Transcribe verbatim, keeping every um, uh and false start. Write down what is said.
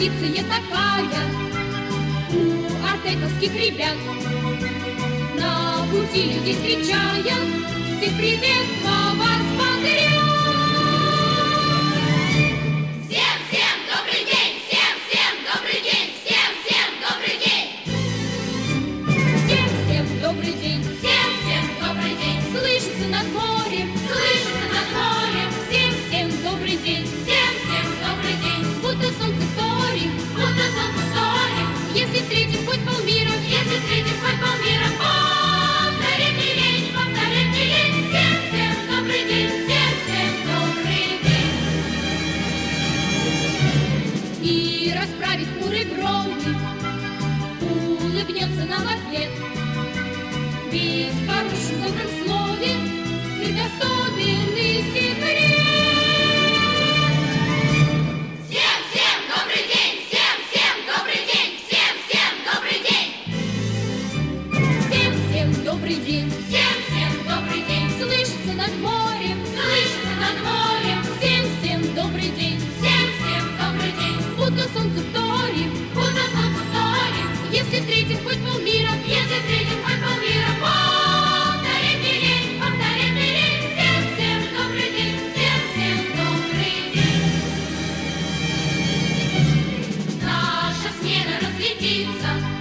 традиция такая у артековских ребят. На пути людей встречая, всех приветствовать подряд. Всем, всем добрый день, всем, всем добрый день, всем, всем добрый день. Всем, всем добрый день, всем, всем добрый день. Слышится над морем, слышится над морем. Всем, всем добрый день, всем, всем добрый день. Будто солнце вторит, будто солнце вторит. Если встретим хоть полмира, если встретим хоть полмира, повторим не лень, повторим не лень. Всем, всем добрый день, всем, всем добрый день. И расправит хмурые брови, улыбнется нам в ответ. Ведь в хорошем добром слове скрыт особенный секрет. Всем, всем добрый день, всем, всем добрый день, всем, всем добрый день. Всем, всем добрый день, всем, всем добрый день. Слышится над морем, слышится над морем. Всем, всем добрый день, всем, всем добрый день. Будто солнце вторит, будто солнце вторит. Если встретим хоть полмира, если встретим хоть полмира, повторим не лень, повторим не лень. Всем, всем добрый день, всем, всем добрый день. Наша смена разлетится